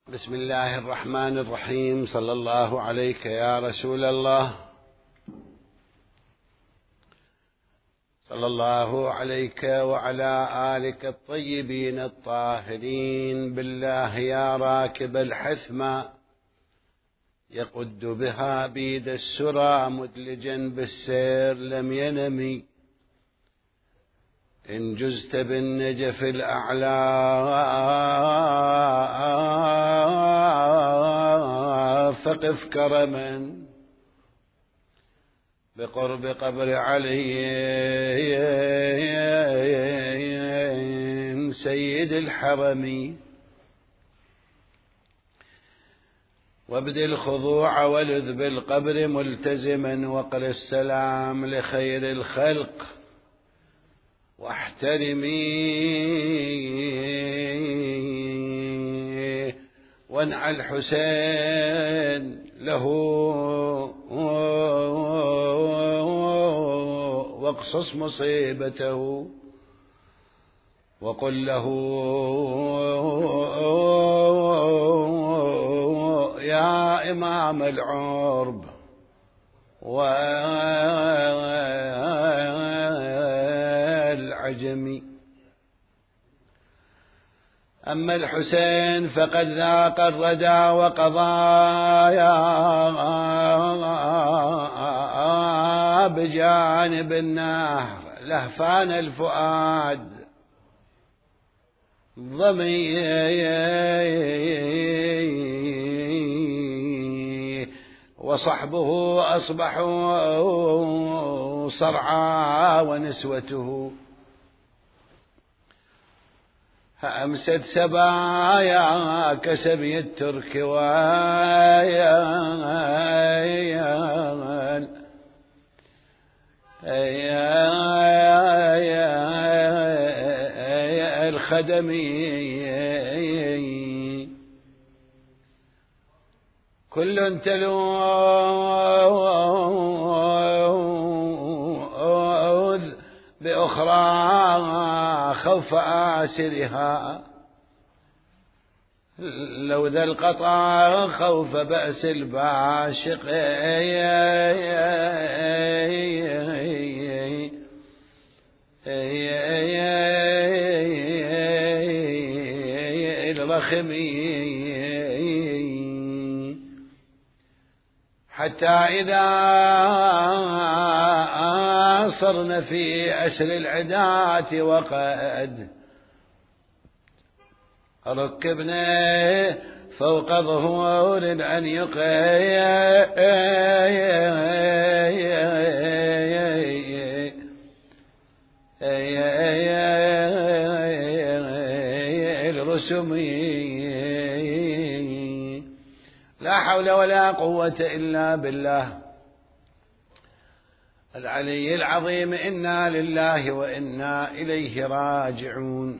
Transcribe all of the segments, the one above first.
بسم الله الرحمن الرحيم. صلى الله عليك يا رسول الله، صلى الله عليك وعلى آلك الطيبين الطاهرين. بالله يا راكب الحثمة يقد بها بيد السرى مدلجا بالسير لم ينمي، إن جزت بالنجف الأعلى فقف كرما بقرب قبر علي سيد الحرم، وابد الخضوع ولذ بالقبر ملتزما، وقل السلام لخير الخلق واحترمي، وانع الحسين له واقصص مصيبته، وقل له يا إمام العرب والعجم. أما الحسين فقد ذاق الردى وقضايا بجانب النهر لهفان الفؤاد ضمي، وصحبه أصبحوا صرعى ونسوته أمست سبايا كسبي الترك ويا الخدمي، كل تلوذ بأخرى خوف آسرها، لو ذا القطع خوف بأس الباشق الرخمي، حتى إذا صرنا في أسر العداة وقد ركبنا فوق ظهور العنيق الرسمي، لا حول ولا قوة إلا بالله العلي العظيم. إنا لله وإنا إليه راجعون.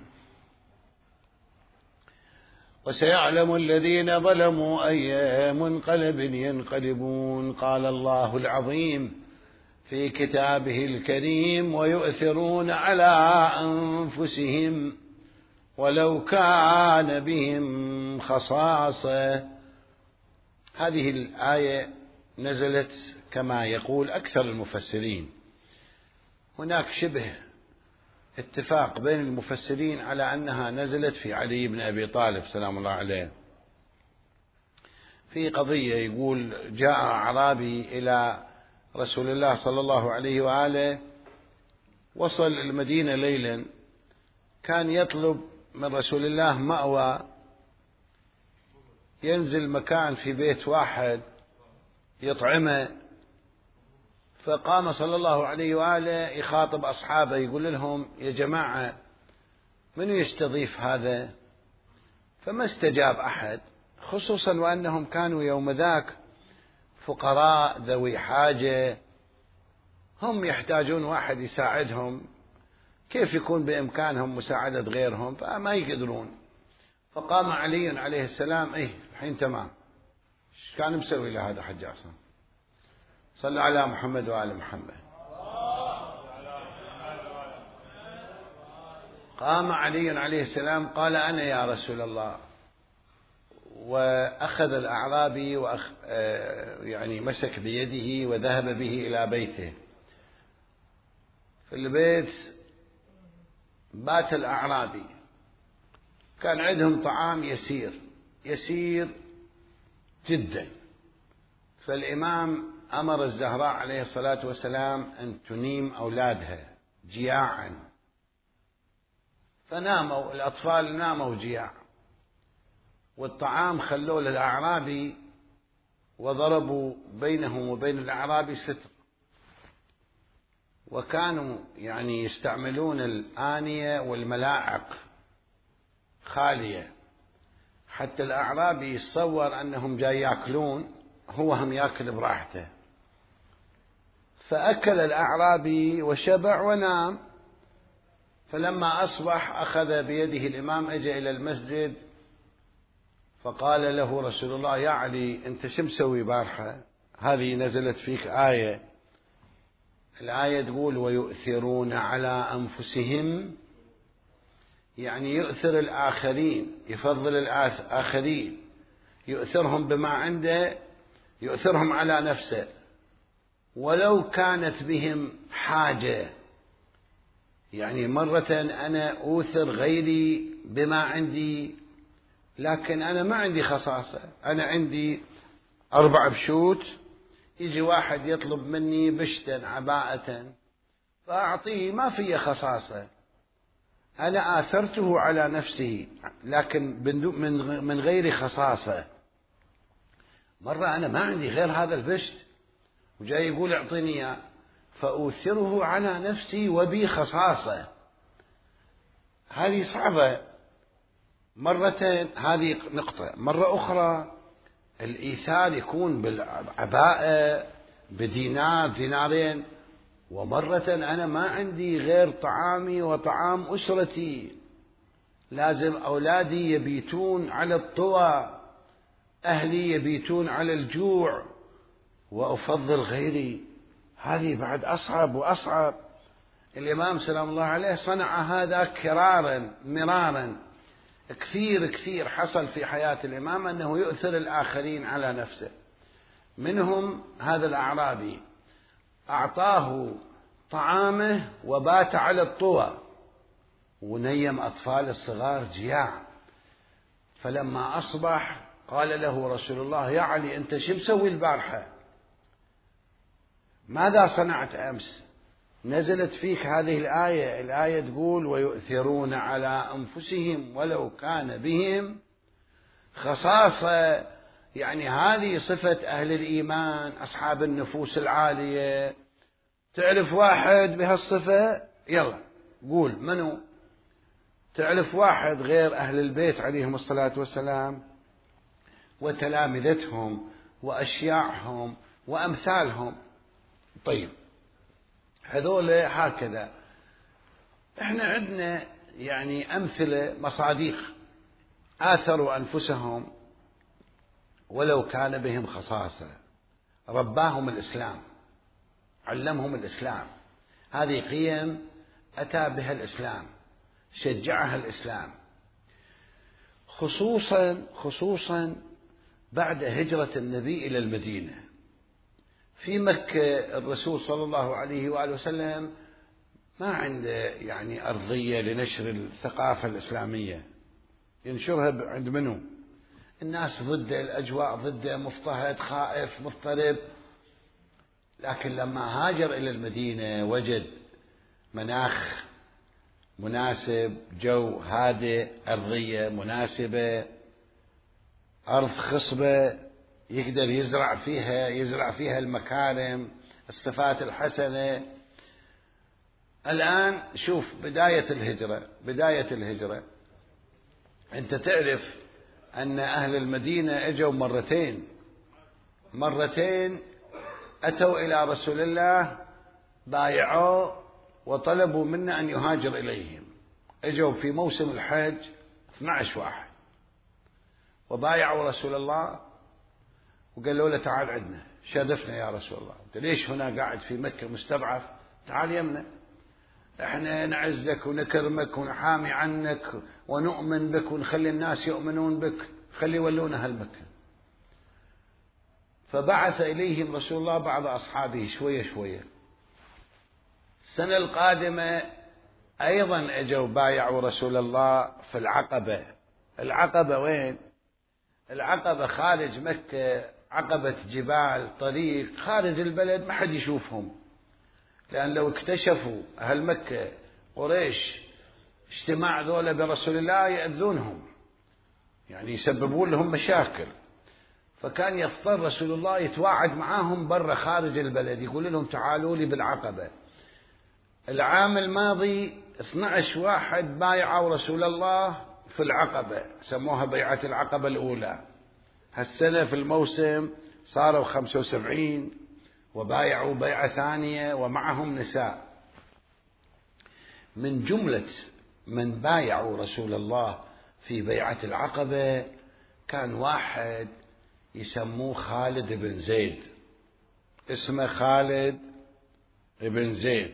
وسيعلم الذين ظلموا أي منقلب ينقلبون. قال الله العظيم في كتابه الكريم: ويؤثرون على أنفسهم ولو كان بهم خصاصة. هذه الآية نزلت كما يقول أكثر المفسرين، هناك شبه اتفاق بين المفسرين على أنها نزلت في علي بن أبي طالب سلام الله عليه، في قضية يقول جاء أعرابي إلى رسول الله صلى الله عليه وآله، وصل المدينة ليلا، كان يطلب من رسول الله مأوى، ينزل مكان في بيت واحد يطعمه، فقام صلى الله عليه وآله يخاطب أصحابه يقول لهم: يا جماعة من يستضيف هذا؟ فما استجاب أحد، خصوصا وأنهم كانوا يوم ذاك فقراء ذوي حاجة، هم يحتاجون واحد يساعدهم، كيف يكون بإمكانهم مساعدة غيرهم؟ فما يقدرون. فقام علي عليه السلام: الحين تمام، ايش كان مسوي له هذا حج عصام؟ صلى على محمد وآل محمد. قام علي عليه السلام قال: أنا يا رسول الله. وأخذ الأعرابي يعني مسك بيده وذهب به إلى بيته. في البيت بات الأعرابي، كان عندهم طعام يسير جدا، فالإمام أمر الزهراء عليه الصلاة والسلام أن تنيم أولادها جياعا، فناموا الأطفال، ناموا جياع، والطعام خلوه للأعرابي، وضربوا بينهم وبين الأعرابي ستر، وكانوا يعني يستعملون الآنية والملاعق خالية، حتى الأعرابي يتصور أنهم جاي يأكلون، هو هم يأكل براحته. فأكل الأعرابي وشبع ونام. فلما أصبح أخذ بيده الإمام، أجى إلى المسجد، فقال له رسول الله: يا علي، أنت شو مسوي بارحة؟ هذه نزلت فيك آية، الآية تقول: ويؤثرون على أنفسهم، يعني يؤثر الآخرين، يفضل الآخرين، يؤثرهم بما عنده، يؤثرهم على نفسه، ولو كانت بهم حاجة. يعني مرة أنا أوثر غيري بما عندي، لكن أنا ما عندي خصاصة، أنا عندي 4 بشوت، يجي واحد يطلب مني بشتا عباءة فأعطيه، ما فيه خصاصة، أنا آثرته على نفسه لكن من غير خصاصة. مرة أنا ما عندي غير هذا البشت وجاي يقول اعطيني إياه، فأوثره على نفسي وبي خصاصة، هذه صعبة. مرتين هذه نقطة. مرة أخرى الإيثار يكون بالعباءة بدينار دينارين، ومرة أنا ما عندي غير طعامي وطعام أسرتي، لازم أولادي يبيتون على الطوى، أهلي يبيتون على الجوع، وأفضل غيري، هذه بعد أصعب وأصعب. الإمام سلام الله عليه صنع هذا كرارا مرارا، كثير حصل في حياة الإمام أنه يؤثر الآخرين على نفسه. منهم هذا الأعرابي أعطاه طعامه وبات على الطوى، ونيم أطفال الصغار جياع. فلما أصبح قال له رسول الله: يا علي، أنت شو مسوي البارحة؟ ماذا صنعت أمس؟ نزلت فيك هذه الآية تقول: ويؤثرون على أنفسهم ولو كان بهم خصاصة. يعني هذه صفة أهل الإيمان، أصحاب النفوس العالية. تعرف واحد بهالصفة؟ يلا قول منو؟ تعرف واحد غير أهل البيت عليهم الصلاة والسلام وتلامذتهم وأشياعهم وأمثالهم؟ طيب، هذول هكذا. احنا عندنا يعني أمثلة مصاديق آثروا أنفسهم ولو كان بهم خصاصة، رباهم الإسلام، علمهم الإسلام، هذه قيم أتى بها الإسلام، شجعها الإسلام، خصوصا بعد هجرة النبي إلى المدينة. في مكة الرسول صلى الله عليه وآله وسلم ما عنده يعني أرضية لنشر الثقافة الإسلامية، ينشرها عند منه؟ الناس ضده، الأجواء ضده، مضطهد، خائف، مضطرب. لكن لما هاجر إلى المدينة وجد مناخ مناسب، جو هادئ، أرضية مناسبة، أرض خصبة يقدر يزرع فيها المكارم، الصفات الحسنة. الآن شوف بداية الهجرة، أنت تعرف أن أهل المدينة أجوا مرتين أتوا إلى رسول الله، بايعوه وطلبوا منا أن يهاجر إليهم. أجوا في موسم الحج 12 واحد وبايعوا رسول الله وقالوا له: تعال عندنا، شرفنا يا رسول الله، أنت ليش هنا قاعد في مكة مستضعف؟ تعال يمنا، احنا نعزك ونكرمك ونحامي عنك ونؤمن بك ونخلي الناس يؤمنون بك، خلي يولون أهل مكة. فبعث إليهم رسول الله بعض أصحابه شوية شوية. السنة القادمة أيضا أجوا بايعوا رسول الله في العقبة. العقبة وين؟ العقبة خارج مكة، عقبة جبال، طريق خارج البلد ما حد يشوفهم، لأن لو اكتشفوا أهل مكة قريش اجتماع ذولا برسول الله يأذونهم، يعني يسببون لهم مشاكل. فكان يضطر رسول الله يتواعد معاهم برا خارج البلد، يقول لهم تعالوا لي بالعقبة. العام الماضي 12 واحد بايعوا رسول الله في العقبة، سموها بيعة العقبة الأولى. هالسنة في الموسم صاروا 75 وبايعوا بيعة ثانية ومعهم نساء. من جملة من بايعوا رسول الله في بيعة العقبة كان واحد يسموه خالد بن زيد، اسمه خالد بن زيد،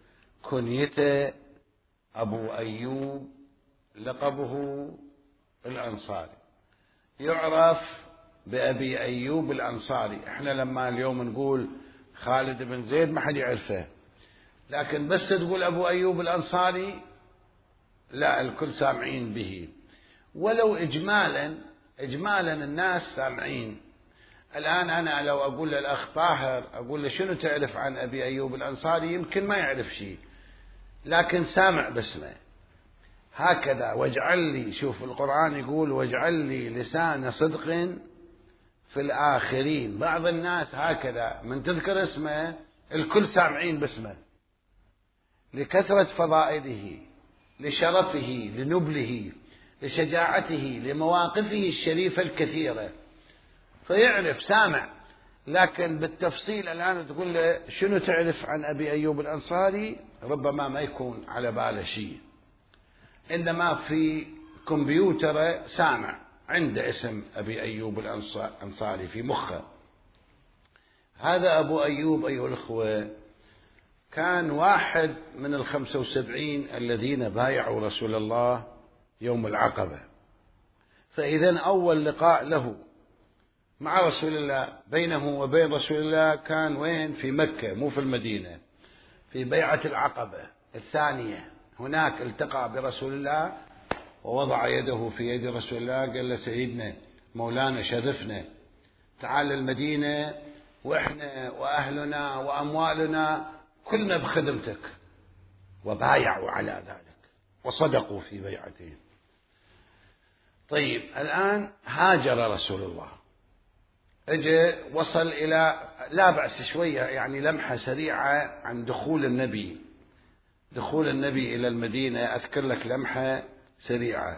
كنيته أبو أيوب، لقبه الأنصاري، يعرف بأبي أيوب الأنصاري. احنا لما اليوم نقول خالد بن زيد ما حد يعرفه، لكن بس تقول أبو أيوب الأنصاري لا، الكل سامعين به، ولو إجمالا الناس سامعين. الآن أنا لو أقول للأخ طاهر، أقول له شنو تعرف عن أبي أيوب الأنصاري، يمكن ما يعرف شيء، لكن سامع باسمه. هكذا واجعل لي، شوف القرآن يقول واجعل لي لسان صدق في الآخرين. بعض الناس هكذا من تذكر اسمه الكل سامعين باسمه، لكثرة فضائله، لشرفه، لنبله، لشجاعته، لمواقفه الشريفة الكثيرة، فيعرف سامع. لكن بالتفصيل الآن تقول له شنو تعرف عن أبي أيوب الأنصاري، ربما ما يكون على باله شيء، إنما في كمبيوتر سامع عنده اسم أبي أيوب الأنصاري في مخه. هذا أبو أيوب أيها الأخوة كان واحد من 75 الذين بايعوا رسول الله يوم العقبة. فإذا أول لقاء له مع رسول الله بينه وبين رسول الله كان وين؟ في مكة، مو في المدينة، في بيعة العقبة الثانية. هناك التقى برسول الله ووضع يده في يد رسول الله، قال له سيدنا مولانا شرفنا، تعال المدينة وإحنا وأهلنا وأموالنا كلنا بخدمتك. وبايعوا على ذلك وصدقوا في بيعتهم. طيب الآن هاجر رسول الله، اجى وصل إلى، لا بأس شوية يعني لمحة سريعة عن دخول النبي إلى المدينة. أذكر لك لمحة سريعة.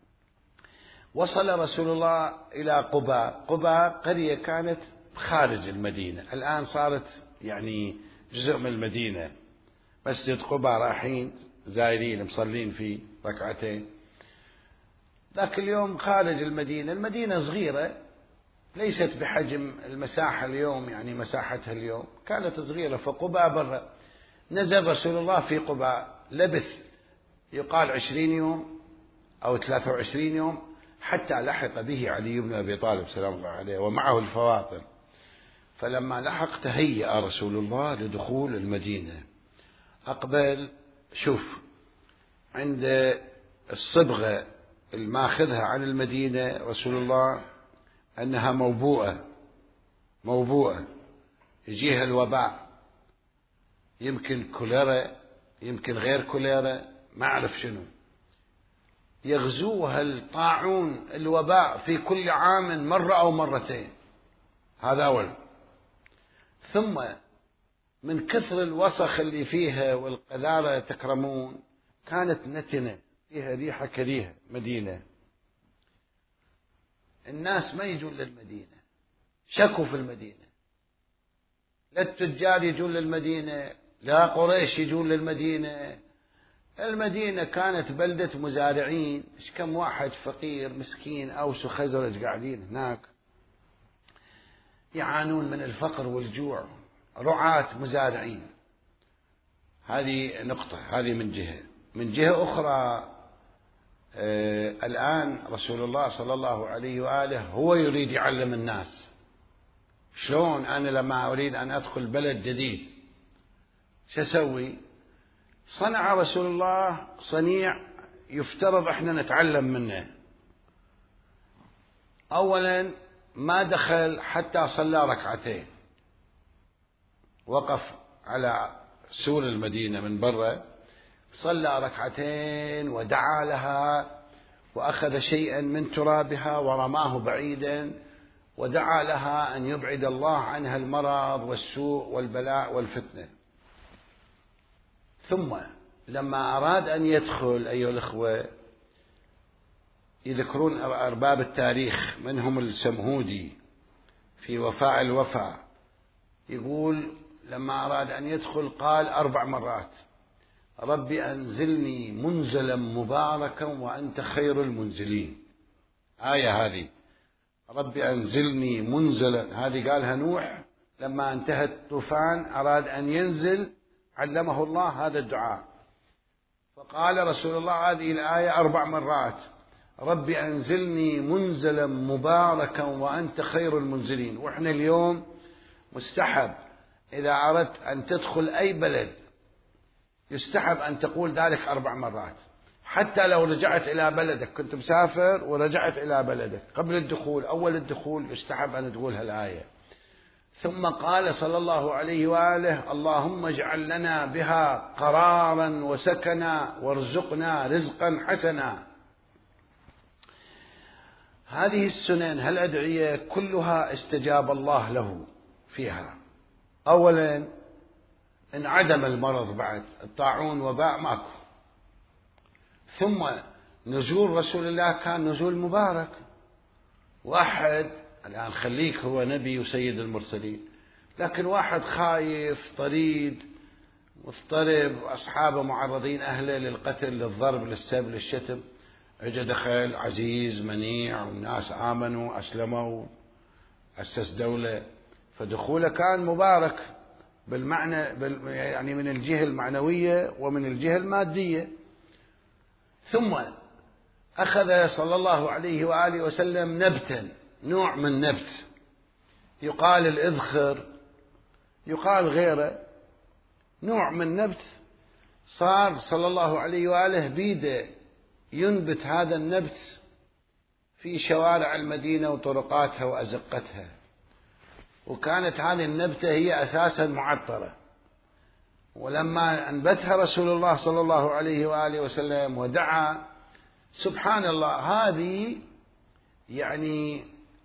وصل رسول الله إلى قباء. قباء قرية كانت خارج المدينة، الآن صارت يعني جزء من المدينة. مسجد قباء رايحين زائرين مصلين فيه ركعتين. ذاك اليوم خارج المدينة، المدينة صغيرة ليست بحجم المساحة اليوم، يعني مساحتها اليوم كانت صغيرة. فقباء برا. نزل رسول الله في قباء، لبث يقال 20 يوم أو 23 يوم حتى لحق به علي بن أبي طالب سلام الله عليه ومعه الفواطر. فلما لحق تهيأ رسول الله لدخول المدينة. أقبل، شوف عند الصبغة الماخذها عن المدينة رسول الله أنها موبوءة يجيها الوباء، يمكن كوليرا، يمكن غير كوليرا، ما أعرف شنو، يغزوها الطاعون الوباء في كل عام مرة أو مرتين. هذا أول. ثم من كثر الوسخ اللي فيها والقذارة تكرمون، كانت نتنة فيها ريحة كريهة مدينة. الناس ما يجون للمدينة، شكوا في المدينة، لا التجار يجون للمدينة، لا قريش يجون للمدينة. المدينة كانت بلدة مزارعين، إيش كم واحد فقير مسكين أوس وخزرج قاعدين هناك يعانون من الفقر والجوع، رعاة مزارعين. هذه نقطة، هذه من جهة. من جهة أخرى الآن رسول الله صلى الله عليه وآله هو يريد يعلم الناس. شلون أنا لما أريد أن أدخل بلد جديد شو أسوي؟ صنع رسول الله صنيع يفترض إحنا نتعلم منه. أولا ما دخل حتى صلى ركعتين، وقف على سور المدينة من برا، صلى ركعتين ودعا لها، وأخذ شيئا من ترابها ورماه بعيدا، ودعا لها أن يبعد الله عنها المرض والسوء والبلاء والفتنة. ثم لما أراد أن يدخل أيها الأخوة، يذكرون أرباب التاريخ منهم السمهودي في وفاء الوفاء، يقول لما أراد أن يدخل قال 4 مرات: رب أنزلني منزلا مباركا وأنت خير المنزلين. آية هذه رب أنزلني منزلا، هذه قالها نوح لما انتهت الطوفان أراد أن ينزل، علمه الله هذا الدعاء، فقال رسول الله هذه الآية 4 مرات: رب أنزلني منزلا مباركا وأنت خير المنزلين. وإحنا اليوم مستحب إذا أردت أن تدخل أي بلد يستحب أن تقول ذلك 4 مرات، حتى لو رجعت إلى بلدك، كنت مسافر ورجعت إلى بلدك قبل الدخول، أول الدخول يستحب أن تقول هالآية. ثم قال صلى الله عليه وآله: اللهم اجعل لنا بها قرارا وسكنا وارزقنا رزقا حسنا. هذه السنن هالأدعية كلها استجاب الله له فيها. أولا انعدم المرض، بعد الطاعون وباء ماكو. ثم نزول رسول الله كان نزول مبارك. واحد الآن خليك هو نبي وسيد المرسلين، لكن واحد خايف طريد مضطرب، أصحابه معرضين أهله للقتل للضرب للسب للشتم، اجى دخل عزيز منيع والناس آمنوا أسلموا أسس دولة، فدخوله كان مبارك بالمعنى يعني من الجهة المعنوية ومن الجهة المادية. ثم أخذ صلى الله عليه وآله وسلم نبتا، نوع من نبت يقال الإذخر، يقال غيره، نوع من نبت، صار صلى الله عليه وآله بيده ينبت هذا النبت في شوارع المدينة وطرقاتها وأزقتها، وكانت هذه النبتة هي أساسا معطرة. ولما أنبتها رسول الله صلى الله عليه وآله وسلم ودعا، سبحان الله، هذه يعني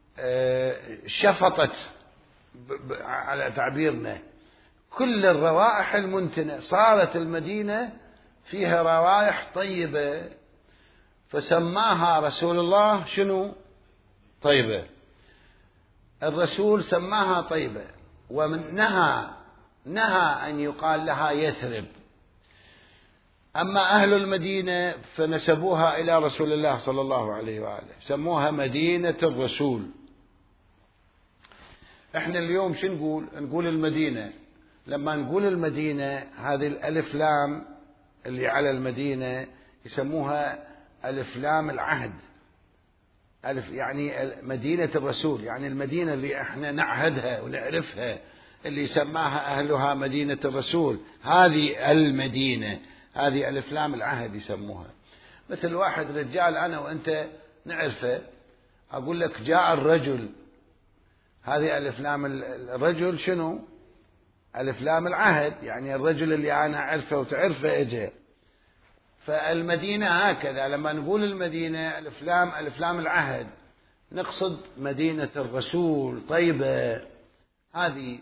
شفطت على تعبيرنا كل الروائح المنتنة، صارت المدينة فيها روائح طيبة، فسماها رسول الله شنو؟ طيبة. الرسول سماها طيبة، نهى أن يقال لها يثرب. أما أهل المدينة فنسبوها إلى رسول الله صلى الله عليه وآله، سموها مدينة الرسول. احنا اليوم شو نقول؟ نقول المدينة. لما نقول المدينة، هذه الألف لام اللي على المدينة يسموها ألف لام العهد، ألف يعني مدينة الرسول، يعني المدينة اللي احنا نعهدها ونعرفها، اللي سماها أهلها مدينة الرسول، هذه المدينة، هذه ألف لام العهد يسموها. مثل واحد رجال أنا وأنت نعرفه، أقول لك جاء الرجل، هذه ألف لام الرجل شنو؟ ألف لام العهد، يعني الرجل اللي أنا أعرفه وتعرفه إجا. فالمدينة هكذا، لما نقول المدينة ألف لام العهد نقصد مدينة الرسول طيبة هذه.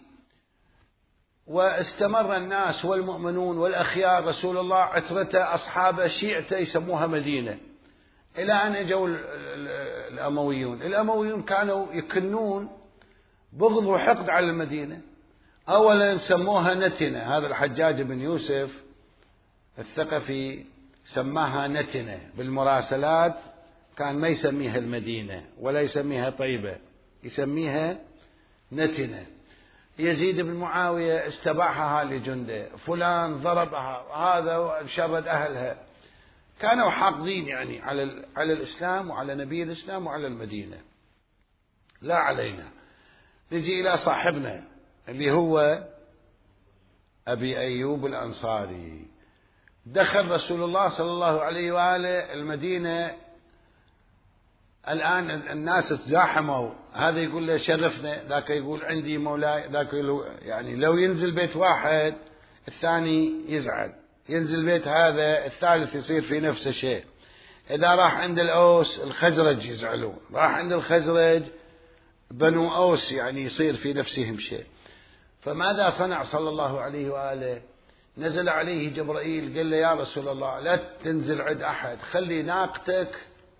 واستمر الناس والمؤمنون والأخيار رسول الله عترته أصحابه شيعته يسموها مدينة، إلى أن أجوا الأمويون. الأمويون كانوا يكنون بغض وحقد على المدينة. أولا سموها نتنة، هذا الحجاج بن يوسف الثقفي سماها نتنة بالمراسلات، كان ما يسميها المدينة ولا يسميها طيبة، يسميها نتنة. يزيد بن معاوية استباحها لجنده، فلان ضربها وهذا شرد أهلها، كانوا حاقدين يعني على الإسلام وعلى نبي الإسلام وعلى المدينة. لا علينا. نجي إلى صاحبنا اللي هو أبي أيوب الأنصاري. دخل رسول الله صلى الله عليه وآله المدينة، الآن الناس تزاحموا، هذا يقول له شرفنا، ذاك يقول عندي مولاي، ذاك يقول يعني لو ينزل بيت واحد الثاني يزعل، ينزل بيت هذا الثالث يصير في نفس الشيء. إذا راح عند الأوس الخزرج يزعلون، راح عند الخزرج بنو أوس يعني يصير في نفسهم شيء. فماذا صنع صلى الله عليه وآله؟ نزل عليه جبرائيل قال له يا رسول الله لا تنزل عند أحد، خلي ناقتك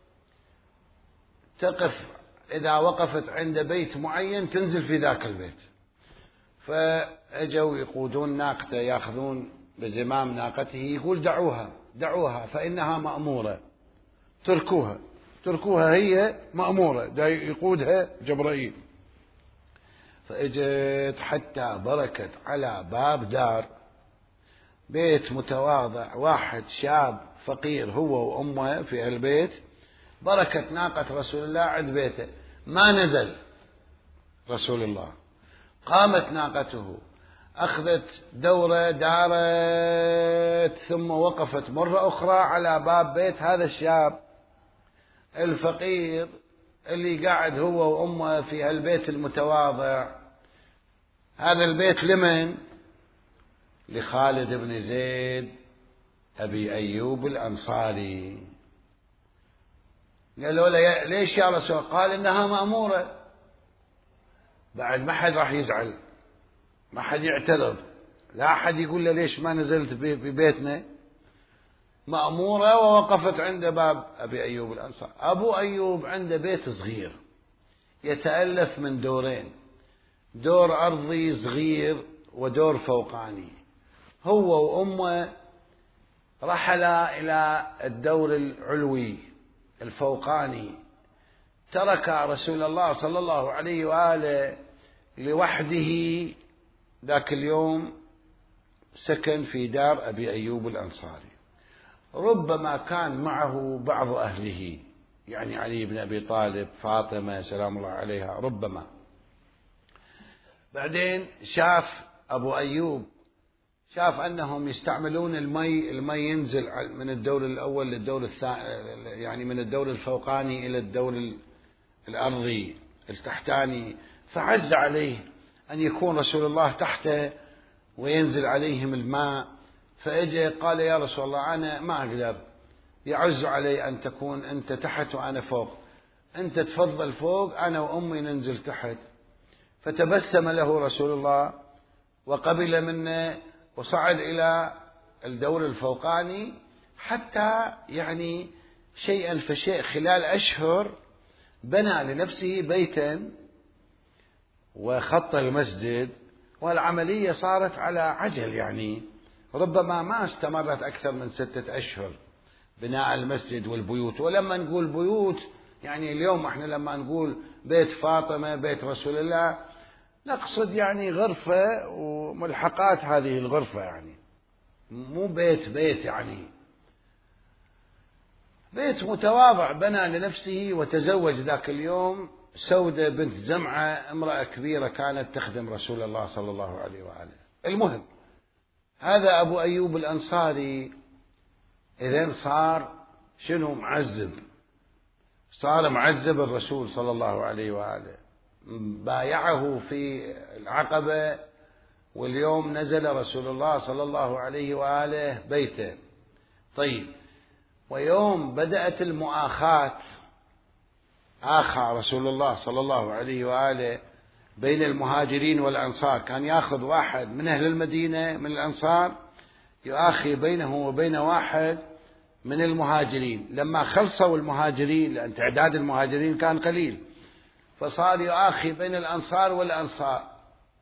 تقف، إذا وقفت عند بيت معين تنزل في ذاك البيت. فأجوا يقودون ناقته، يأخذون بزمام ناقته، يقول دعوها فإنها مأمورة، تركوها هي مأمورة، دا يقودها جبرائيل. فإجت حتى بركت على باب دار، بيت متواضع، واحد شاب فقير هو وأمه في البيت، بركت ناقة رسول الله عند بيته، ما نزل رسول الله. قامت ناقته، أخذت دورة، دارت، ثم وقفت مرة أخرى على باب بيت هذا الشاب الفقير اللي قاعد هو وأمه في هالبيت المتواضع. هذا البيت لمن؟ لخالد بن زيد أبي أيوب الأنصاري. قالوا له ليش يا رسول الله؟ قال إنها مأمورة. بعد ما حد راح يزعل، ما حد يعترض، لا أحد يقول له ليش ما نزلت ببيتنا. مأمورة ووقفت عند باب أبي أيوب الأنصاري. أبو أيوب عنده بيت صغير يتألف من دورين، دور أرضي صغير ودور فوقاني. هو وأمه رحلا إلى الدور العلوي الفوقاني، ترك رسول الله صلى الله عليه وآله لوحده ذاك اليوم، سكن في دار أبي أيوب الأنصاري. ربما كان معه بعض أهله، يعني علي بن أبي طالب، فاطمة سلام الله عليها، ربما. بعدين شاف أبو أيوب، شاف أنهم يستعملون المي ينزل من الدور الأول للدور الثاني، يعني من الدور الفوقاني إلى الدور الأرضي التحتاني، فعز عليه أن يكون رسول الله تحته وينزل عليهم الماء. فأجى قال يا رسول الله أنا ما أقدر، يعز علي أن تكون أنت تحت وأنا فوق، أنت تفضل فوق، أنا وأمي ننزل تحت. فتبسم له رسول الله وقبل منه وصعد إلى الدور الفوقاني، حتى يعني شيئا فشيء خلال أشهر بنى لنفسه بيتا وخط المسجد، والعملية صارت على عجل، يعني ربما ما استمرت أكثر من 6 أشهر بناء المسجد والبيوت. ولما نقول بيوت يعني اليوم احنا لما نقول بيت فاطمة، بيت رسول الله، نقصد يعني غرفة وملحقات هذه الغرفة، يعني مو بيت يعني بيت متواضع بنى لنفسه. وتزوج ذاك اليوم سودة بنت زمعة، امرأة كبيرة كانت تخدم رسول الله صلى الله عليه وآله. المهم هذا أبو أيوب الأنصاري إذن صار شنو؟ معذب، صار معذب الرسول صلى الله عليه وآله، بايعه في العقبة، واليوم نزل رسول الله صلى الله عليه وآله بيته. طيب، ويوم بدأت المؤاخاة، آخى رسول الله صلى الله عليه وآله بين المهاجرين والأنصار، كان يأخذ واحد من أهل المدينة من الأنصار يؤاخي بينه وبين واحد من المهاجرين. لما خلصوا المهاجرين، لأن تعداد المهاجرين كان قليل، فصار يؤاخي بين الأنصار والأنصار.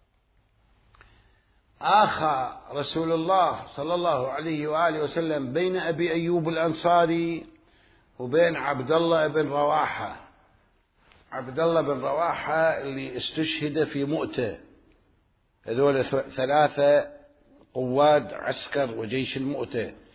آخى رسول الله صلى الله عليه وآله وسلم بين أبي أيوب الأنصاري وبين عبد الله بن رواحة. عبد الله بن رواحة اللي استشهد في مؤتة، هذول 3 قواد عسكر وجيش المؤتة،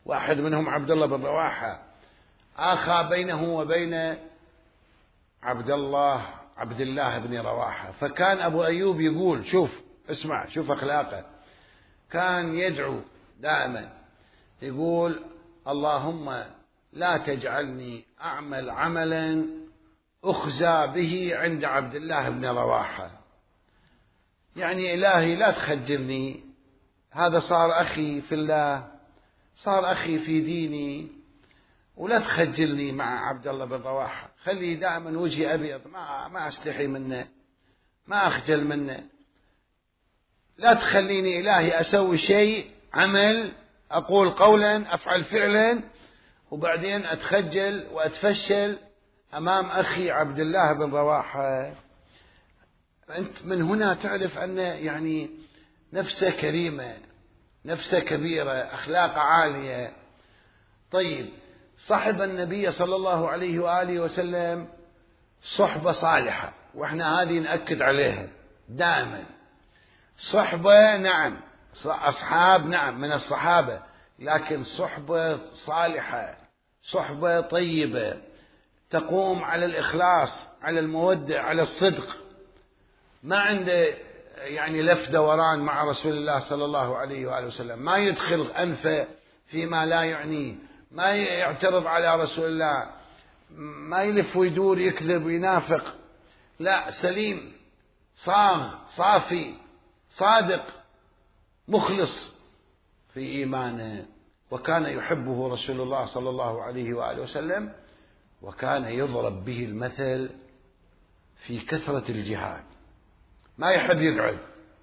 واحد منهم عبد الله بن رواحة آخى بينه وبين عبد الله بن رواحة. فكان أبو أيوب يقول، شوف أخلاقه، كان يدعو دائما يقول: اللهم لا تجعلني أعمل عملا أخزى به عند عبد الله بن رواحة. يعني إلهي لا تخجلني، هذا صار أخي في الله، صار أخي في ديني، ولا تخجلني مع عبد الله بن رواحة، خلي دائما وجهي أبيض، ما أستحي منه، ما أخجل منه. لا تخليني إلهي أسوي شيء، عمل، أقول قولا، أفعل فعلا، وبعدين أتخجل وأتفشل أمام أخي عبد الله بن رواحة. أنت من هنا تعرف أن يعني نفسه كريمة، نفسه كبيرة، أخلاق عالية. طيب، صحب النبي صلى الله عليه وآله وسلم صحبة صالحة، وإحنا هذه نأكد عليها دائما. صحبة نعم، أصحاب نعم من الصحابة، لكن صحبة صالحة، صحبة طيبة تقوم على الإخلاص، على المودة، على الصدق، ما عنده يعني لف دوران مع رسول الله صلى الله عليه وآله وسلم، ما يدخل أنفه فيما لا يعنيه، ما يعترض على رسول الله، ما يلف ويدور يكذب وينافق، لا، سليم صاغ صافي صادق مخلص في إيمانه. وكان يحبه رسول الله صلى الله عليه وآله وسلم، وكان يضرب به المثل في كثرة الجهاد، ما يحب يقعد،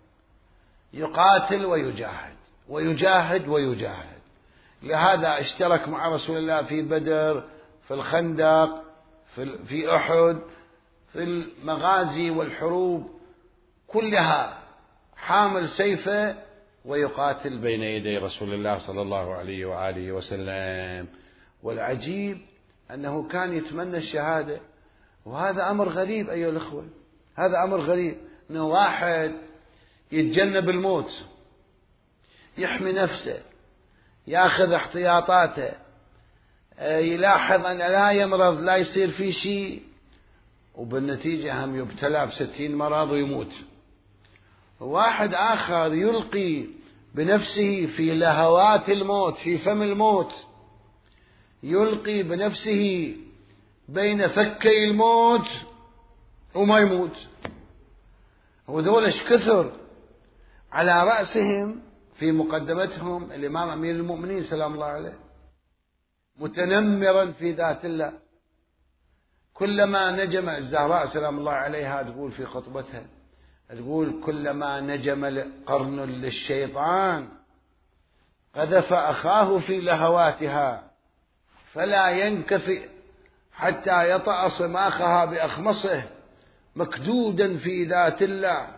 يقاتل ويجاهد ويجاهد ويجاهد. لهذا اشترك مع رسول الله في بدر، في الخندق، في أحد، في المغازي والحروب كلها، حامل سيفه ويقاتل بين يدي رسول الله صلى الله عليه وآله وسلم. والعجيب أنه كان يتمنى الشهادة، وهذا أمر غريب أيها الأخوة، هذا أمر غريب، أنه واحد يتجنب الموت، يحمي نفسه، يأخذ احتياطاته، يلاحظ أن لا يمرض، لا يصير فيه شيء، وبالنتيجة هم يبتلى ب60 مرض ويموت. واحد آخر يلقي بنفسه في لهوات الموت، في فم الموت، يلقي بنفسه بين فكي الموت وما يموت. وذولش كثر، على رأسهم في مقدمتهم الإمام أمير المؤمنين سلام الله عليه، متنمرا في ذات الله. كلما نجم الزهراء سلام الله عليها تقول في خطبتها، تقول: كلما نجم قرن للشيطان قذف أخاه في لهواتها فلا ينكفئ حتى يطأ صماخها بأخمصه مكدودا في ذات الله.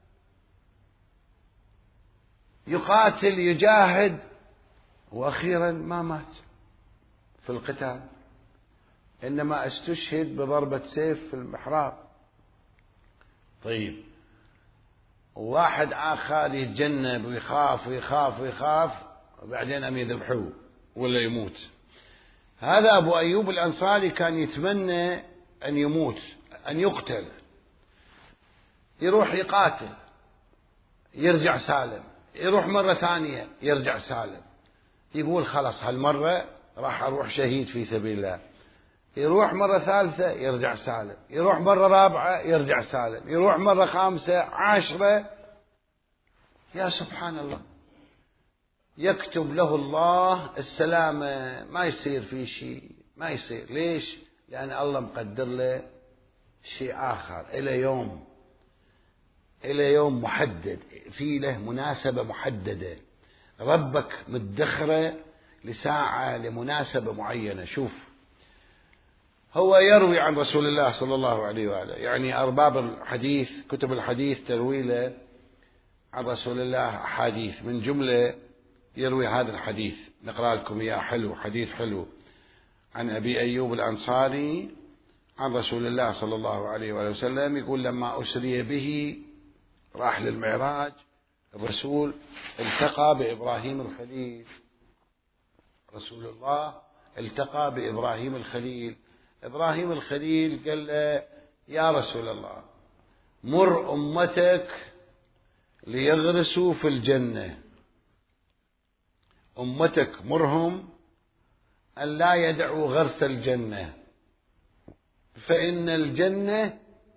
يقاتل يجاهد، وأخيرا ما مات في القتال، إنما استشهد بضربة سيف في المحراب. طيب، وواحد آخر يتجنب ويخاف ويخاف ويخاف، وبعدين أم يذبحوه ولا يموت. هذا أبو أيوب الأنصاري كان يتمنى أن يموت، أن يقتل، يروح يقاتل يرجع سالم، يروح مرة ثانية يرجع سالم، يقول خلاص هالمرة راح أروح شهيد في سبيل الله. يروح مرة ثالثة يرجع سالم، يروح مرة رابعة يرجع سالم، يروح مرة خامسة 10. يا سبحان الله، يكتب له الله السلامة، ما يصير فيه شيء، ما يصير. ليش؟ لأن الله مقدر له شيء آخر، إلى يوم محدد، في له مناسبة محددة، ربك مدخره لساعة، لمناسبة معينة. شوف، هو يروي عن رسول الله صلى الله عليه وآله، يعني أرباب الحديث، كتب الحديث تروي له عن رسول الله أحاديث، من جملة يروي هذا الحديث نقرأ لكم إياه، حلو، حديث حلو، عن أبي أيوب الأنصاري عن رسول الله صلى الله عليه وآله وسلم، يقول: لما أسري به، راح للمعراج، الرسول التقى بإبراهيم الخليل رسول الله التقى بإبراهيم الخليل. إبراهيم الخليل قال له يا رسول الله مر أمتك ليغرسوا في الجنة، أمتك مرهم أن لا يدعوا غرس الجنة، فإن الجنة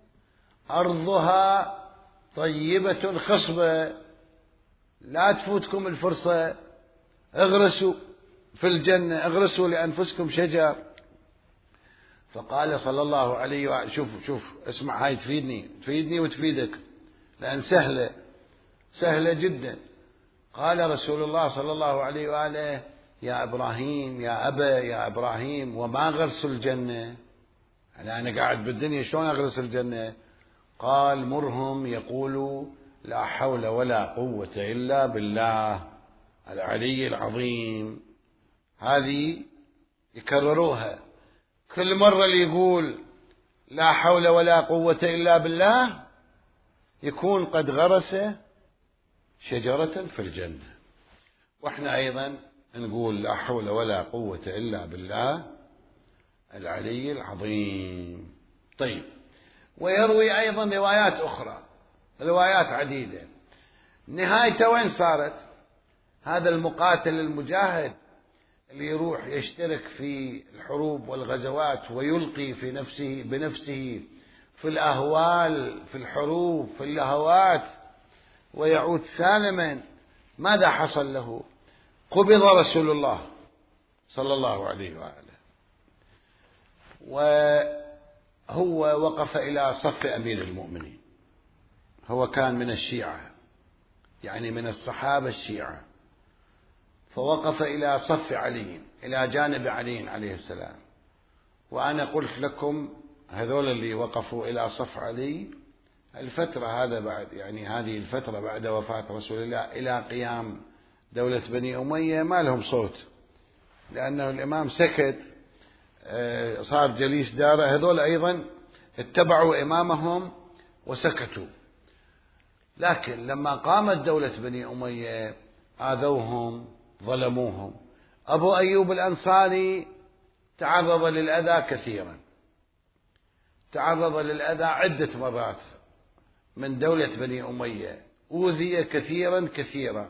أرضها طيبة خصبة، لا تفوتكم الفرصة، اغرسوا في الجنة، اغرسوا لأنفسكم شجر. فقال صلى الله عليه وآله، شوف اسمع، هاي تفيدني وتفيدك، لأن سهلة جدا. قال رسول الله صلى الله عليه وآله يا إبراهيم، يا أبا يا إبراهيم، وما غرس الجنة؟ يعني أنا قاعد بالدنيا شلون أغرس الجنة؟ قال مرهم يقولوا لا حول ولا قوة إلا بالله العلي العظيم. هذه يكرروها كل مرة، اللي يقول لا حول ولا قوة إلا بالله يكون قد غرس شجرة في الجنة. وإحنا أيضا نقول لا حول ولا قوة إلا بالله العلي العظيم. طيب، ويروي أيضا روايات أخرى، روايات عديدة. نهايته وين صارت؟ هذا المقاتل المجاهد اللي يروح يشترك في الحروب والغزوات ويلقي في بنفسه في الأهوال، في الحروب، في اللهوات، ويعود سالما، ماذا حصل له؟ قبض رسول الله صلى الله عليه وآله، وهو وقف إلى صف أمير المؤمنين. هو كان من الشيعة، يعني من الصحابة الشيعة، فوقف إلى صف علي، إلى جانب علي عليه السلام. وأنا قلت لكم هذول اللي وقفوا إلى صف علي الفترة هذا بعد، يعني هذه الفترة بعد وفاة رسول الله إلى قيام دولة بني أمية ما لهم صوت، لأنه الإمام سكت، صار جليس داره. هذول أيضا اتبعوا إمامهم وسكتوا. لكن لما قامت دولة بني أمية آذوهم، ظلموهم. أبو أيوب الأنصاري تعرض للأذى كثيرا، تعرض للأذى عدة مرات من دولة بني أمية، أوذي كثيرا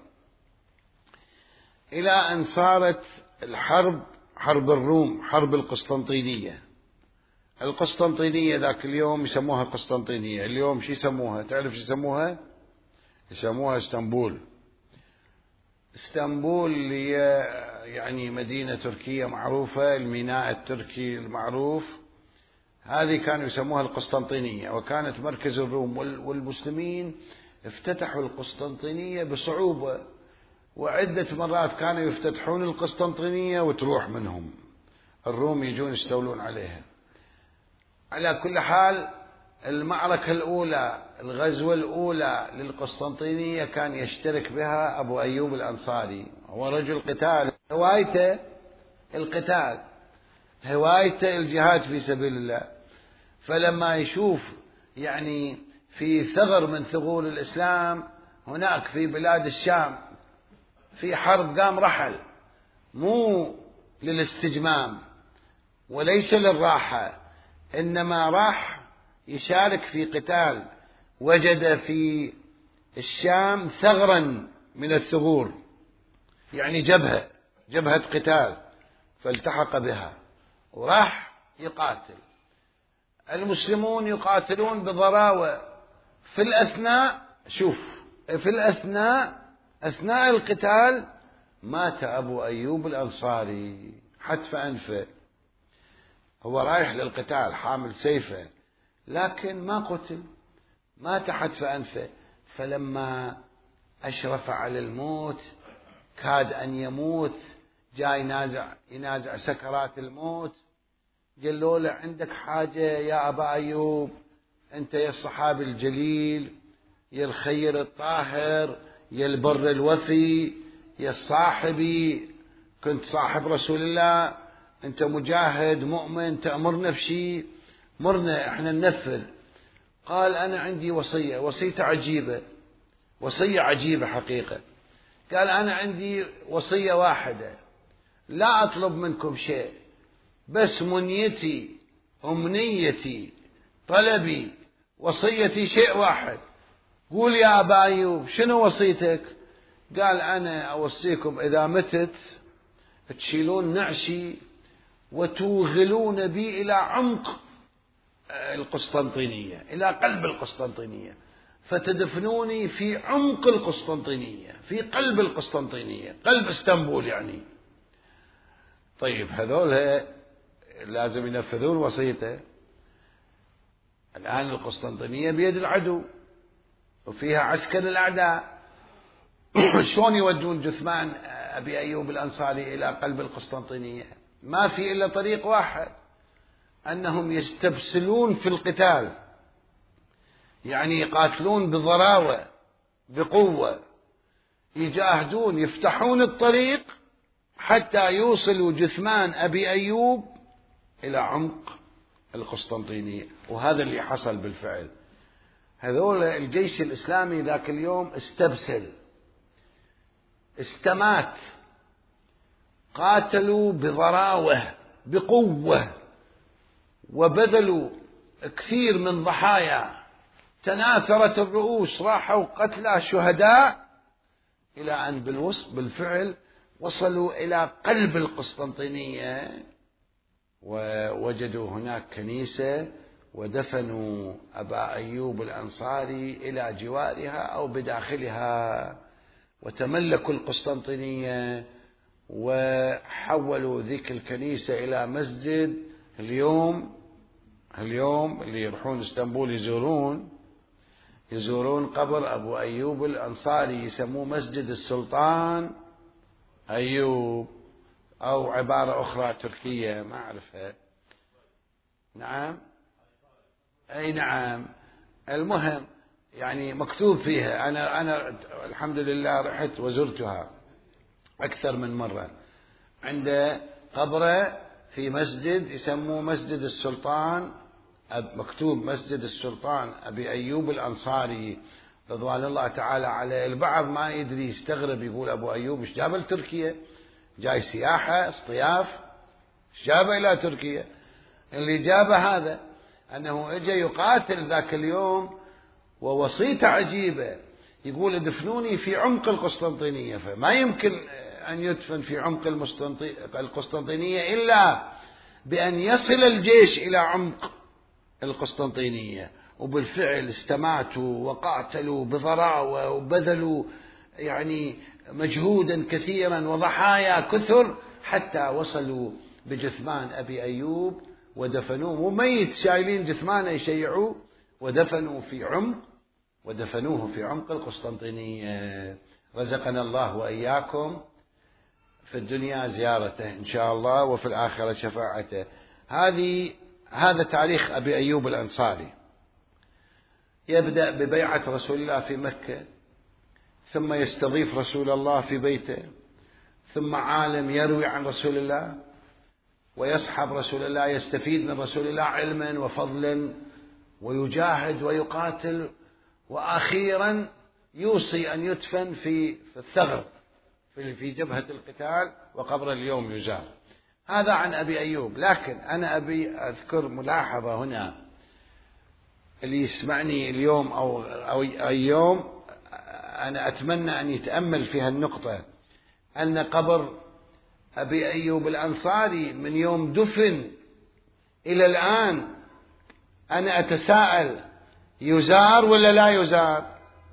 إلى أن صارت الحرب، حرب الروم، حرب القسطنطينية. القسطنطينية ذاك اليوم يسموها قسطنطينية، اليوم شو يسموها؟ تعرف شو يسموها؟ يسموها اسطنبول. اسطنبول اللي يعني مدينة تركية معروفة، الميناء التركي المعروف، هذه كانوا يسموها القسطنطينية، وكانت مركز الروم. والمسلمين افتتحوا القسطنطينية بصعوبة، وعدة مرات كانوا يفتتحون القسطنطينية وتروح منهم، الروم يجون يستولون عليها. على كل حال، المعركة الأولى، الغزوة الأولى للقسطنطينية كان يشترك بها أبو أيوب الأنصاري، هو رجل قتال، هوايته القتال، هوايته الجهاد في سبيل الله. فلما يشوف يعني في ثغر من ثغور الإسلام هناك في بلاد الشام في حرب، قام رحل، مو للاستجمام وليس للراحة، إنما راح يشارك في قتال. وجد في الشام ثغرا من الثغور، يعني جبهة قتال، فالتحق بها وراح يقاتل. المسلمون يقاتلون بضراوة. في الأثناء، أثناء القتال مات أبو أيوب الأنصاري حتف أنفه. هو رايح للقتال حامل سيفه، لكن ما قتل، مات حتف أنفه. فلما أشرف على الموت، كاد أن يموت، جاء ينازع سكرات الموت، قالوا له عندك حاجة يا أبا أيوب؟ أنت يا الصحابي الجليل، يا الخير الطاهر، يا البر الوفي، يا الصاحبي، كنت صاحب رسول الله، أنت مجاهد مؤمن، تأمرنا بشيء، مرنا إحنا ننفذ. قال أنا عندي وصية عجيبة، وصية عجيبة حقيقة. قال أنا عندي وصية واحدة، لا أطلب منكم شيء، بس منيتي أمنيتي طلبي وصيتي شيء واحد. قول يا أبا أيوب شنو وصيتك؟ قال أنا أوصيكم إذا متت تشيلون نعشي وتوغلون بي إلى عمق القسطنطينية، إلى قلب القسطنطينية، فتدفنوني في عمق القسطنطينية، في قلب القسطنطينية، قلب اسطنبول يعني. طيب هذول لازم ينفذون وصيته. الآن القسطنطينية بيد العدو وفيها عسكر الأعداء. شلون يودون جثمان أبي أيوب الأنصاري إلى قلب القسطنطينية؟ ما في إلا طريق واحد، أنهم يستبسلون في القتال، يعني يقاتلون بضراوة بقوة، يجاهدون يفتحون الطريق حتى يوصلوا جثمان أبي أيوب إلى عمق القسطنطينية. وهذا اللي حصل بالفعل. هذول الجيش الإسلامي ذاك اليوم استبسل، استمات، قاتلوا بضراوة بقوة، وبذلوا كثير من ضحايا، تناثرت الرؤوس، راحوا قتلى شهداء، إلى أن بالفعل وصلوا إلى قلب القسطنطينية ووجدوا هناك كنيسة، ودفنوا أبا أيوب الأنصاري إلى جوارها أو بداخلها، وتملكوا القسطنطينية وحولوا ذيك الكنيسة إلى مسجد. اليوم اللي يروحون اسطنبول يزورون قبر أبو أيوب الأنصاري، يسموه مسجد السلطان أيوب، أو عبارة أخرى تركية ما أعرفها. نعم، أي نعم، المهم يعني مكتوب فيها. أنا الحمد لله رحت وزرتها أكثر من مرة. عند قبره في مسجد يسموه مسجد السلطان، مكتوب مسجد السلطان أبي أيوب الأنصاري رضوان الله تعالى عليه. البعض ما يدري، يستغرب، يقول أبو أيوب إيش جابه لتركيا؟ جاي سياحة اصطياف، إيش جابه إلى تركيا؟ اللي جابه هذا أنه إجا يقاتل ذاك اليوم، ووصيته عجيبة، يقول ادفنوني في عمق القسطنطينية. فما يمكن أن يدفن في عمق القسطنطينية إلا بأن يصل الجيش إلى عمق القسطنطينية. وبالفعل استماتوا وقاتلوا بضراوة وبذلوا يعني مجهودا كثيرا وضحايا كثر، حتى وصلوا بجثمان أبي أيوب ودفنوه، وميت شايلين جثمانه يشيعوه، ودفنوه في عمق القسطنطينية. رزقنا الله وإياكم في الدنيا زيارته إن شاء الله، وفي الآخرة شفاعته. هذا تاريخ أبي أيوب الأنصاري. يبدأ ببيعة رسول الله في مكة، ثم يستضيف رسول الله في بيته، ثم عالم يروي عن رسول الله ويصحب رسول الله، يستفيد من رسول الله علما وفضلا، ويجاهد ويقاتل، وأخيرا يوصي أن يدفن في الثغر في جبهة القتال، وقبر اليوم يزار. هذا عن أبي أيوب. لكن أنا أبي أذكر ملاحظة هنا، اللي يسمعني اليوم أو أي يوم أنا أتمنى أن يتأمل في هالنقطة، أن قبر أبي أيوب الأنصاري من يوم دفن إلى الآن أنا أتساءل، يزار ولا لا يزار؟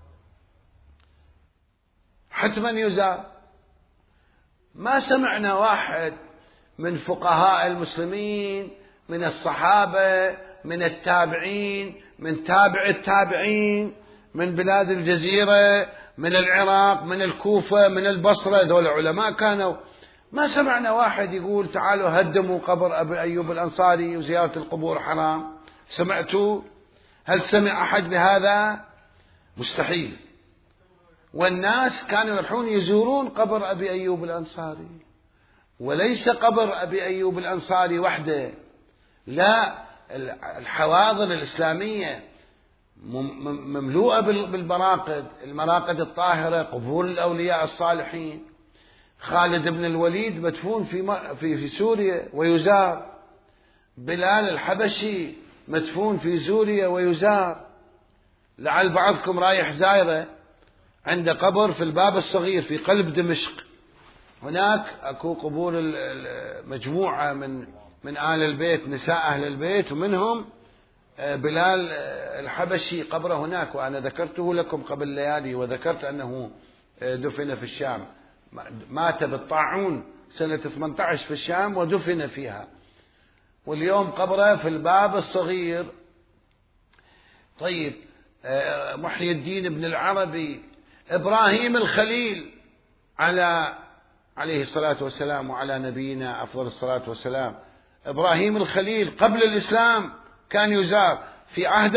حتما يزار. ما سمعنا واحد من فقهاء المسلمين، من الصحابة، من التابعين، من تابع التابعين، من بلاد الجزيرة، من العراق، من الكوفة، من البصرة، ذول علماء كانوا، ما سمعنا واحد يقول تعالوا هدموا قبر أبي أيوب الأنصاري وزيارة القبور حرام. سمعتوا؟ هل سمع أحد بهذا؟ مستحيل. والناس كانوا يروحون يزورون قبر أبي أيوب الأنصاري، وليس قبر أبي أيوب الأنصاري وحده، لا، الحواضر الإسلامية مملوءة بالمراقد، المراقد الطاهرة، قبور الأولياء الصالحين. خالد بن الوليد مدفون في سوريا ويزار. بلال الحبشي مدفون في سوريا ويزار. لعل بعضكم رايح زايرة، عند قبر في الباب الصغير في قلب دمشق، هناك أكو قبور مجموعة من آل البيت، نساء أهل البيت، ومنهم بلال الحبشي قبره هناك. وأنا ذكرته لكم قبل ليالي، وذكرت أنه دفن في الشام، مات بالطاعون سنة 18 في الشام ودفن فيها، واليوم قبره في الباب الصغير. طيب، محي الدين بن العربي، إبراهيم الخليل عليه الصلاة والسلام وعلى نبينا أفضل الصلاة والسلام، إبراهيم الخليل قبل الإسلام كان يزار. في عهد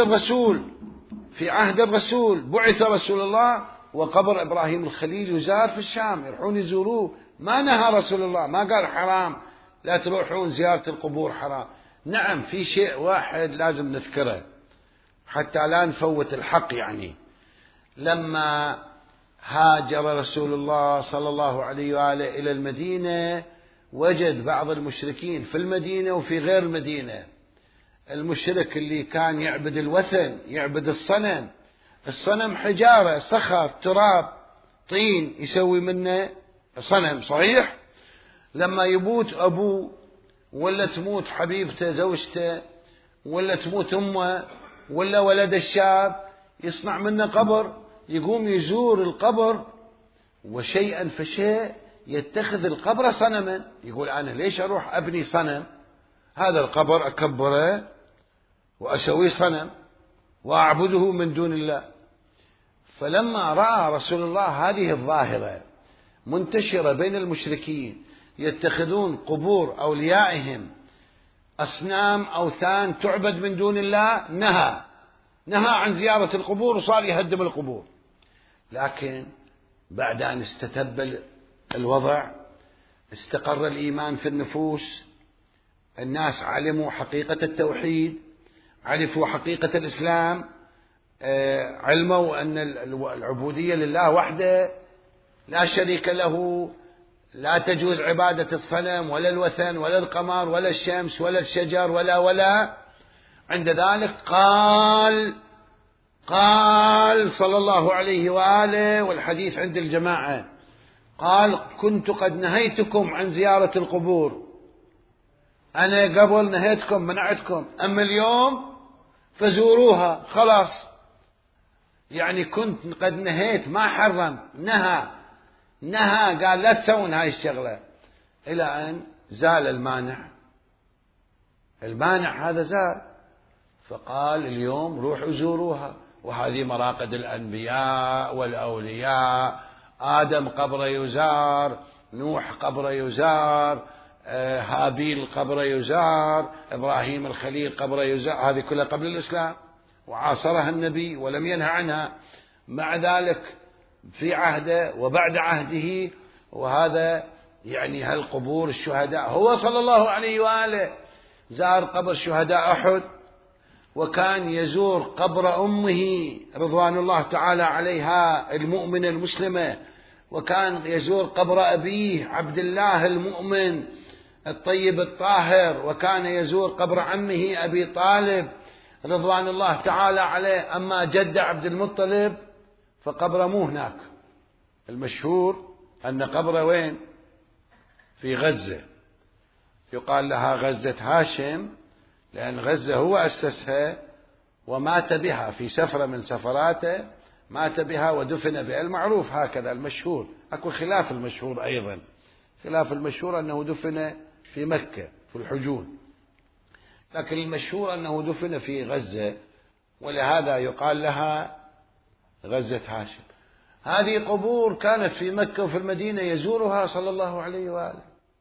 الرسول بعث رسول الله وقبر إبراهيم الخليل يزار في الشام، يروحون يزوروه. ما نهى رسول الله، ما قال حرام لا تروحون زيارة القبور حرام. نعم، في شيء واحد لازم نذكره حتى لا نفوت الحق. يعني لما هاجر رسول الله صلى الله عليه وآله إلى المدينة، وجد بعض المشركين في المدينة وفي غير المدينة. المشرك اللي كان يعبد الوثن، يعبد الصنم حجارة، صخر، تراب، طين، يسوي منه صنم، صحيح؟ لما يموت أبوه ولا تموت حبيبته زوجته ولا تموت أمه ولا ولد الشاب، يصنع منه قبر، يقوم يزور القبر، وشيئا فشيء يتخذ القبر صنما. يقول أنا ليش أروح أبني صنم، هذا القبر أكبره وأسوي صنم وأعبده من دون الله. فلما رأى رسول الله هذه الظاهرة منتشرة بين المشركين، يتخذون قبور أوليائهم أصنام أوثان تعبد من دون الله، نهى عن زيارة القبور وصار يهدم القبور. لكن بعد أن استتب الوضع، استقر الإيمان في النفوس، الناس علموا حقيقة التوحيد، عرفوا حقيقة الإسلام، علموا أن العبودية لله وحده لا شريك له، لا تجوز عبادة الصنم ولا الوثن ولا القمر ولا الشمس ولا الشجر ولا. عند ذلك قال صلى الله عليه وآله، والحديث عند الجماعة، قال كنت قد نهيتكم عن زيارة القبور، أنا قبل نهيتكم منعتكم، أما اليوم فزوروها. خلاص، يعني كنت قد نهيت، ما حرم، نهى قال لا تسوون هاي الشغلة، إلى أن زال المانع هذا زال، فقال اليوم روحوا زوروها. وهذه مراقد الأنبياء والأولياء، آدم قبر يزار، نوح قبر يزار، هابيل قبر يزار، إبراهيم الخليل قبر يزار، هذه كلها قبل الإسلام وعاصرها النبي ولم ينهى عنها. مع ذلك في عهده وبعد عهده، وهذا يعني هالقبور الشهداء. هو صلى الله عليه وآله زار قبر شهداء أحد، وكان يزور قبر أمه رضوان الله تعالى عليها المؤمنة المسلمة، وكان يزور قبر أبيه عبد الله المؤمن الطيب الطاهر، وكان يزور قبر عمه أبي طالب رضوان الله تعالى عليه. أما جد عبد المطلب فقبره مو هناك، المشهور أن قبره وين؟ في غزة، يقال لها غزة هاشم، لأن غزة هو أسسها ومات بها في سفرة من سفراته، مات بها ودفن بها، المعروف هكذا المشهور. أكو خلاف المشهور أيضا، خلاف المشهور أنه دفن في مكة في الحجون، لكن المشهور أنه دفن في غزة، ولهذا يقال لها غزة هاشم. هذه قبور كانت في مكة وفي المدينة يزورها صلى الله عليه وآله،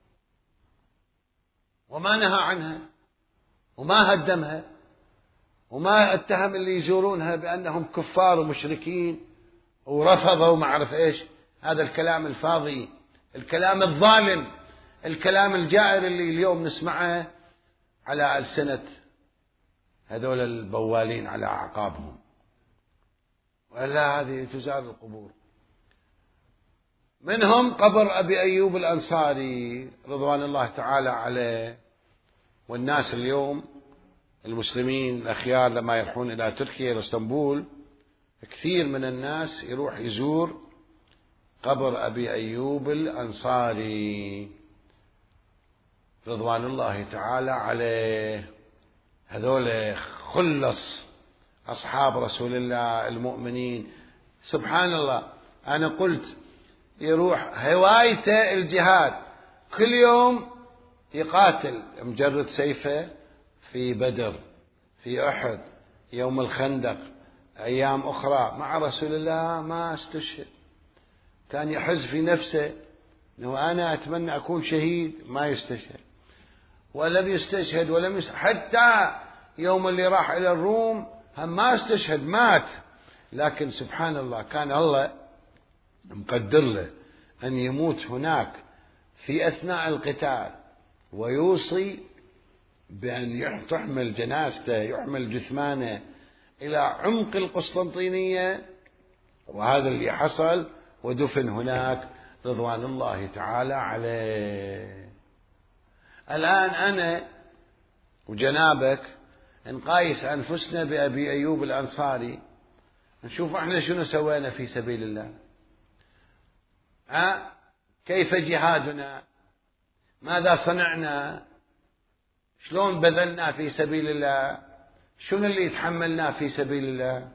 وما نهى عنها وما هدمها وما اتهم اللي يزورونها بأنهم كفار ومشركين ورفضوا ما أعرف إيش. هذا الكلام الفاضي، الكلام الظالم، الكلام الجائر اللي اليوم نسمعه على ألسنة هذول البوالين على أعقابهم. ولا هذه تزار القبور. منهم قبر أبي أيوب الأنصاري رضوان الله تعالى عليه. والناس اليوم المسلمين الأخيار لما يروحون إلى تركيا إلى اسطنبول كثير من الناس يروح يزور قبر أبي أيوب الأنصاري رضوان الله تعالى عليه. هذول خلص أصحاب رسول الله المؤمنين. سبحان الله، أنا قلت يروح هوايته الجهاد، كل يوم يقاتل مجرد سيفه في بدر، في أحد، يوم الخندق، أيام أخرى مع رسول الله ما استشهد. كان يحز في نفسه أنه أنا أتمنى أكون شهيد، ما يستشهد ولم يستشهد حتى يوم اللي راح إلى الروم هم ما استشهد، مات. لكن سبحان الله كان الله مقدر له أن يموت هناك في أثناء القتال، ويوصي بأن تحمل جنازته، يحمل جثمانه إلى عمق القسطنطينية، وهذا اللي حصل، ودفن هناك رضوان الله تعالى عليه. الآن أنا وجنابك نقايس أنفسنا بأبي أيوب الأنصاري، نشوف احنا شنو سوينا في سبيل الله. كيف جهادنا؟ ماذا صنعنا؟ شلون بذلنا في سبيل الله؟ شنو اللي يتحملنا في سبيل الله؟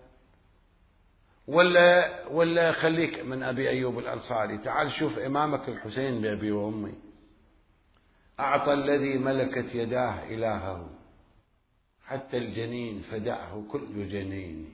ولا خليك من أبي أيوب الأنصاري. تعال شوف إمامك الحسين بأبي وأمي، أعطى الذي ملكت يداه إلهه، حتى الجنين فدعه كل جنين،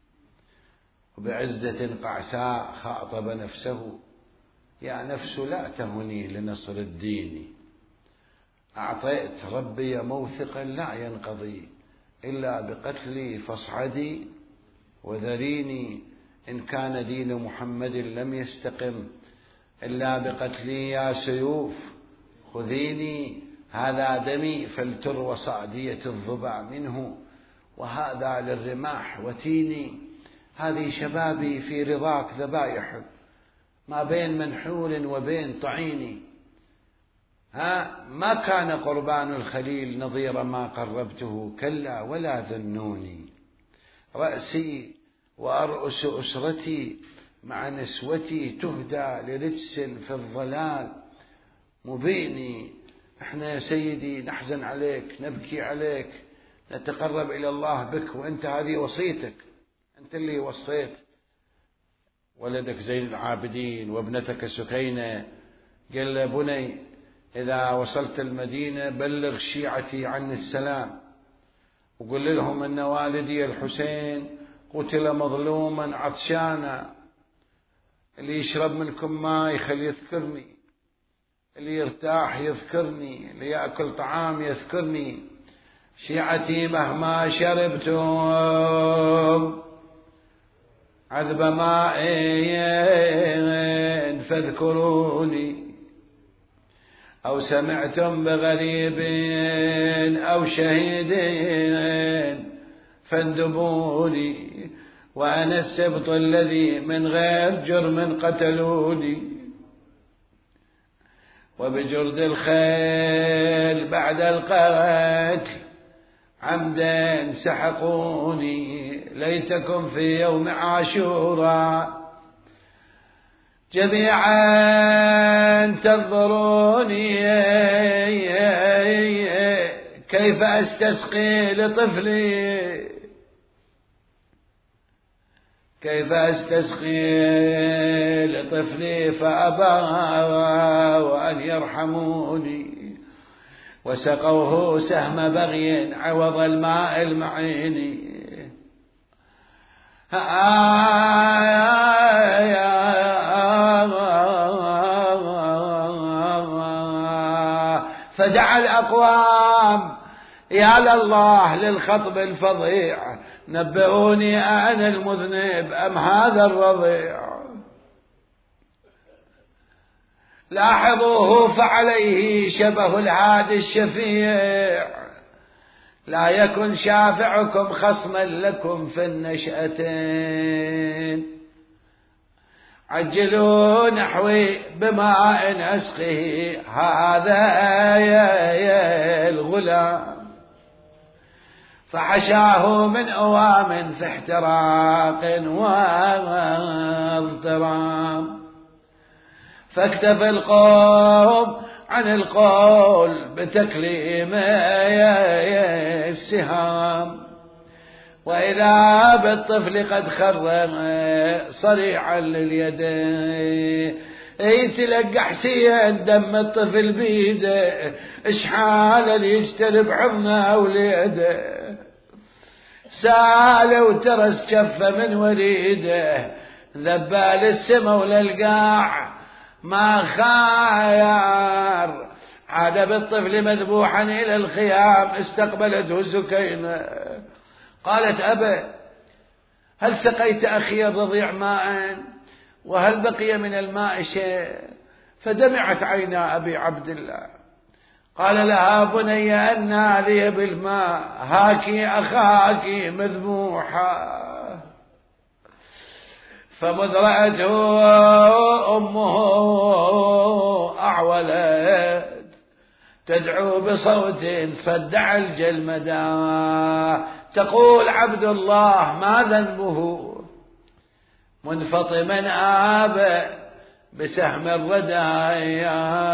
وبعزة قعساء خاطب نفسه، يا نفس لا تهني لنصر الدين. أعطيت ربي موثقا لا ينقضي، إلا بقتلي فاصعدي وذريني، إن كان دين محمد لم يستقم، إلا بقتلي يا سيوف خذيني، هذا دمي فلتروى صعدية الضبع منه، وهذا للرماح وتيني، هذه شبابي في رضاك ذبائح، ما بين منحول وبين طعيني. ما كان قربان الخليل نظير ما قربته، كلا ولا ذنوني، رأسي وأرأس أسرتي مع نسوتي تهدى لرجس في الضلال مبيني. احنا يا سيدي نحزن عليك، نبكي عليك، نتقرب إلى الله بك، وأنت هذه وصيتك، أنت اللي وصيت ولدك زين العابدين وابنتك سكينة، قال له بني إذا وصلت المدينة بلغ شيعتي عني السلام، وقل لهم أن والدي الحسين قتل مظلوما عطشانا، اللي يشرب منكم ماء يخلي يذكرني، اللي يرتاح يذكرني، اللي يأكل طعام يذكرني، شيعتي مهما شربتم عذب ماء فاذكروني، أو سمعتم بغريب أو شهيد فاندبوني، وأنا السبط الذي من غير جرم قتلوني، وبجرد الخيل بعد القتل عمدا سحقوني، ليتكم في يوم عاشوراء جميعا تنظروني، كيف أستسقي لطفلي، كيف أستسقي لطفلي فأبوا أن يرحموني، وسقوه سهم بغي عوض الماء المعين، فدعا الأقوام يا لله للخطب الفظيع، نبئوني أنا المذنب أم هذا الرضيع، لاحظوه فعليه شبه الهادي الشفيع، لا يكن شافعكم خصما لكم في النشأتين، عجلوا نحوي بماء أسقه هذا يا الغلام. فحشاه من أوام في احتراق واضطرام. فاكتفى القوم عن القول بتكليم السهام. وإذا بالطفل قد خر صريعا لليدين يتلقى حسين دم الطفل بيده اشحال يجتلب حضنه وليده. سال وترس كفه من وريده ذبال السما وللقاع ما خاير. عاد بالطفل مذبوحا إلى الخيام استقبلته سكينة قالت أبا هل سقيت أخي الرضيع ماء وهل بقي من الماء شيء؟ فدمعت عينا أبي عبد الله. قال لها بني أنى لي بالماء هاكي أخاك مذبوحا. فمذ رأته أمه أعولت تدعو بصوت صدع الجلمدا تقول عبد الله ما ذنبه منفطما آب بسهم الردى.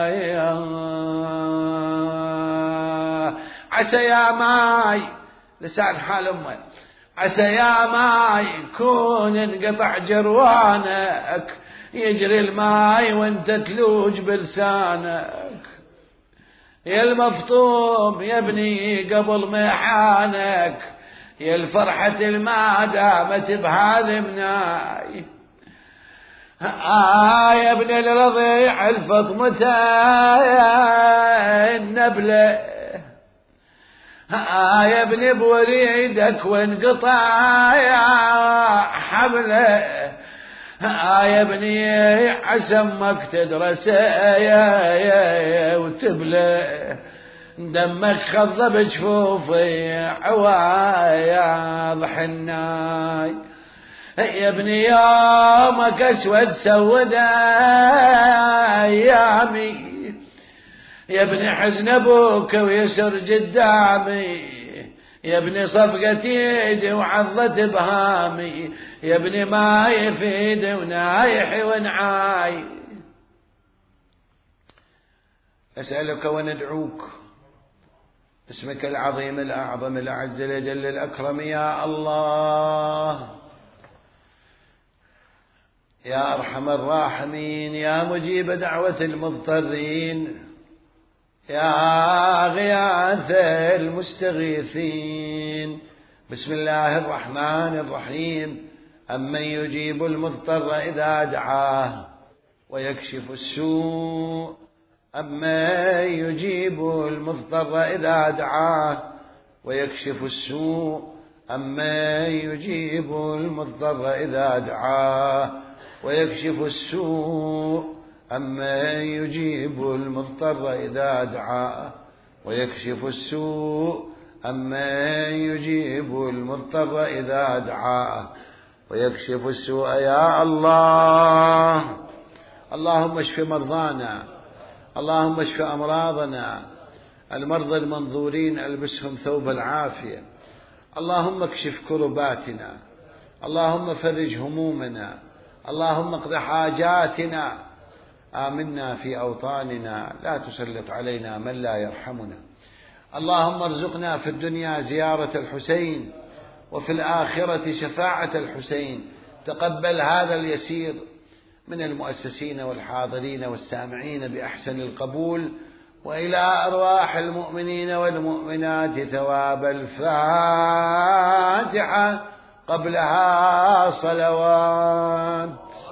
عسى يا ماي لسان حال أمه عسى يا ماي كون انقطع جروانك يجري الماي وانت تلوج بلسانك. يا المفطوم يا ابني قبل محانك يا الفرحة ما دامت بهذا مناي. يا ابن الرضيع الفطمة النبلة يا ابن بوريدك وانقطع يا حبله. يا ابني عسمك تدرس يا وتبلى دمك خضب جفوفي عوايض حناي. يا ابني يومك اسود سود ايامي يا ابني حزن ابوك ويسر قدامي يا ابني صفقة يدي وعضة بهامي يا ابني ما يفيد ونايح ونعاي. أسألك وندعوك اسمك العظيم الأعظم الأعز الأجل الأكرم يا الله يا أرحم الراحمين يا مجيب دعوة المضطرين يا غياث المستغيثين. بسم الله الرحمن الرحيم. أمن يجيب المضطر إذا دعاه ويكشف السوء أمن يجيب المضطر إذا دعاه ويكشف السوء أمن يجيب المضطر إذا دعاه ويكشف السوء أمن يجيب المضطر إذا دعاه ويكشف السوء أمن يجيب المضطر إذا دعاه ويكشف السوء يا الله. اللهم اشف مرضانا اللهم اشف أمراضنا المرضى المنظورين ألبسهم ثوب العافية. اللهم اكشف كرباتنا اللهم فرج همومنا اللهم اقض حاجاتنا. آمنا في أوطاننا لا تسلط علينا من لا يرحمنا. اللهم ارزقنا في الدنيا زيارة الحسين وفي الآخرة شفاعة الحسين. تقبل هذا اليسير من المؤسسين والحاضرين والسامعين بأحسن القبول وإلى أرواح المؤمنين والمؤمنات ثواب الفاتحة قبلها صلوات.